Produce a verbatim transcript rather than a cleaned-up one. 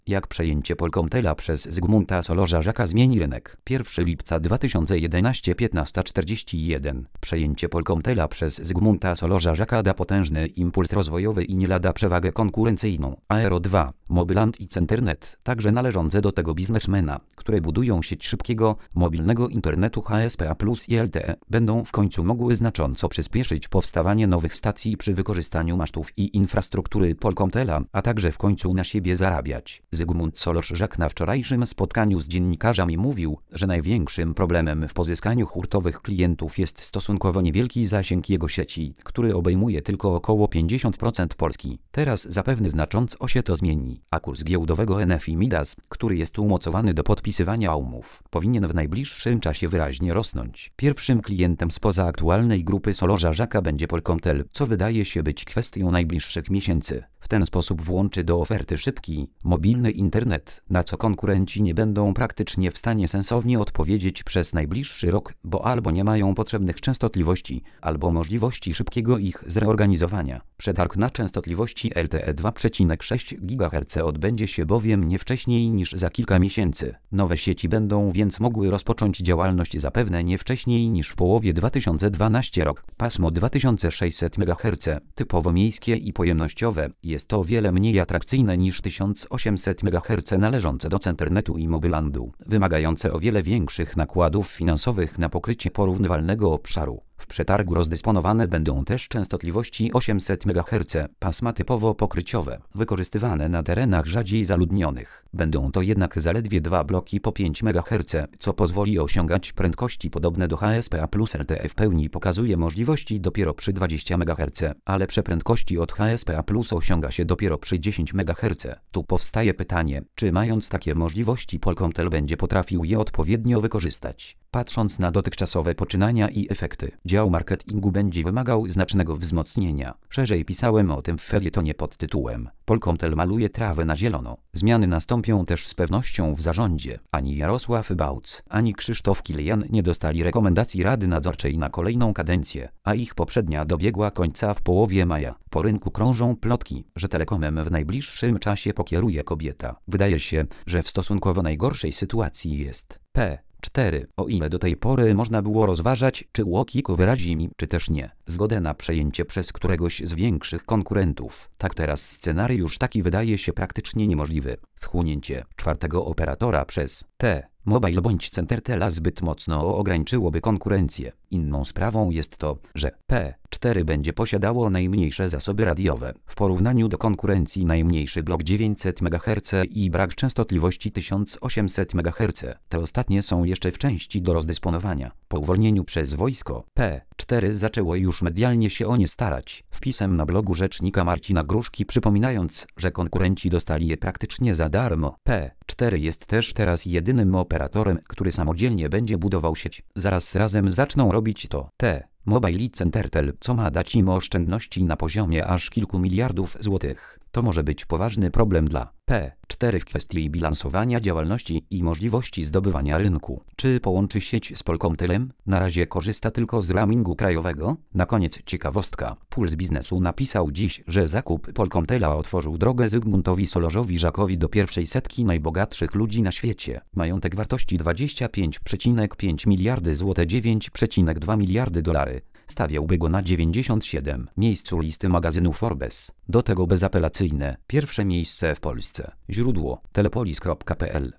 Jak przejęcie Polkomtela przez Zygmunta Solorza-Żaka zmieni rynek? pierwszego lipca dwa tysiące jedenastego piętnaście czterdzieści jeden. Przejęcie Polkomtela przez Zygmunta Solorza-Żaka da potężny impuls rozwojowy i nie lada przewagę konkurencyjną. Aero dwa, Mobyland i Centernet, także należące do tego biznesmena, które budują sieć szybkiego, mobilnego internetu H S P A plus i L T E, będą w końcu mogły znacząco przyspieszyć powstawanie nowych stacji przy wykorzystaniu masztów i infrastruktury Polkomtela, a także w końcu na siebie zarabiać. Zygmunt Solorz-Żak na wczorajszym spotkaniu z dziennikarzami mówił, że największym problemem w pozyskaniu hurtowych klientów jest stosunkowo niewielki zasięg jego sieci, który obejmuje tylko około pięćdziesiąt procent Polski. Teraz zapewne znacząco się to zmieni, a kurs giełdowego N F I Midas, który jest umocowany do podpisywania umów, powinien w najbliższym czasie wyraźnie rosnąć. Pierwszym klientem spoza aktualnej grupy Solorza-Żaka będzie Polkomtel, co wydaje się być kwestią najbliższych miesięcy. W ten sposób włączy do oferty szybki, mobilny internet, na co konkurenci nie będą praktycznie w stanie sensownie odpowiedzieć przez najbliższy rok, bo albo nie mają potrzebnych częstotliwości, albo możliwości szybkiego ich zreorganizowania. Przetarg na częstotliwości L T E dwa przecinek sześć gigaherca odbędzie się bowiem nie wcześniej niż za kilka miesięcy. Nowe sieci będą więc mogły rozpocząć działalność zapewne nie wcześniej niż w połowie dwa tysiące dwunastego rok. Pasmo dwa tysiące sześćset megaherców, typowo miejskie i pojemnościowe, jest to o wiele mniej atrakcyjne niż tysiąc osiemset megaherców należące do Centernetu i Mobylandu, wymagające o wiele większych nakładów finansowych na pokrycie porównywalnego obszaru. W przetargu rozdysponowane będą też częstotliwości osiemset megaherców, pasma typowo pokryciowe, wykorzystywane na terenach rzadziej zaludnionych. Będą to jednak zaledwie dwa bloki po pięć megaherców, co pozwoli osiągać prędkości podobne do H S P A plus L T E w pełni pokazuje możliwości dopiero przy dwudziestu megaherców, a lepsze prędkości od H S P A plus osiąga się dopiero przy dziesięciu megaherców. Tu powstaje pytanie, czy mając takie możliwości Polkomtel będzie potrafił je odpowiednio wykorzystać. Patrząc na dotychczasowe poczynania i efekty, dział marketingu będzie wymagał znacznego wzmocnienia. Szerzej pisałem o tym w felietonie pod tytułem Polkomtel maluje trawę na zielono. Zmiany nastąpią też z pewnością w zarządzie. Ani Jarosław Bauc, ani Krzysztof Kilian nie dostali rekomendacji Rady Nadzorczej na kolejną kadencję, a ich poprzednia dobiegła końca w połowie maja. Po rynku krążą plotki, że Telekomem w najbliższym czasie pokieruje kobieta. Wydaje się, że w stosunkowo najgorszej sytuacji jest P cztery. O ile do tej pory można było rozważać, czy Łokiko wyrazi mi, czy też nie, zgodę na przejęcie przez któregoś z większych konkurentów, tak teraz scenariusz taki wydaje się praktycznie niemożliwy. Wchłonięcie czwartego operatora przez T Mobile bądź Centertela zbyt mocno ograniczyłoby konkurencję. Inną sprawą jest to, że P cztery będzie posiadało najmniejsze zasoby radiowe. W porównaniu do konkurencji najmniejszy blok dziewięćset megaherców i brak częstotliwości tysiąc osiemset megaherców. Te ostatnie są jeszcze w części do rozdysponowania. Po uwolnieniu przez wojsko, P cztery zaczęło już medialnie się o nie starać. Wpisem na blogu rzecznika Marcina Gruszki przypominając, że konkurenci dostali je praktycznie za darmo. P cztery jest też teraz jedynym operatorem, który samodzielnie będzie budował sieć. Zaraz razem zaczną robić to T Mobile i Centertel, co ma dać im oszczędności na poziomie aż kilku miliardów złotych. To może być poważny problem dla P cztery w kwestii bilansowania działalności i możliwości zdobywania rynku. Czy połączy sieć z Polkomtelem? Na razie korzysta tylko z roamingu krajowego. Na koniec ciekawostka. Puls Biznesu napisał dziś, że zakup Polkomtela otworzył drogę Zygmuntowi Solorzowi-Żakowi do pierwszej setki najbogatszych ludzi na świecie. Majątek wartości dwadzieścia pięć przecinek pięć miliardy złotych, dziewięć przecinek dwa miliardy dolarów. Stawiałby go na dziewięćdziesiątym siódmym miejscu listy magazynu Forbes. Do tego bezapelacyjne pierwsze miejsce w Polsce. Źródło telepolis kropka p l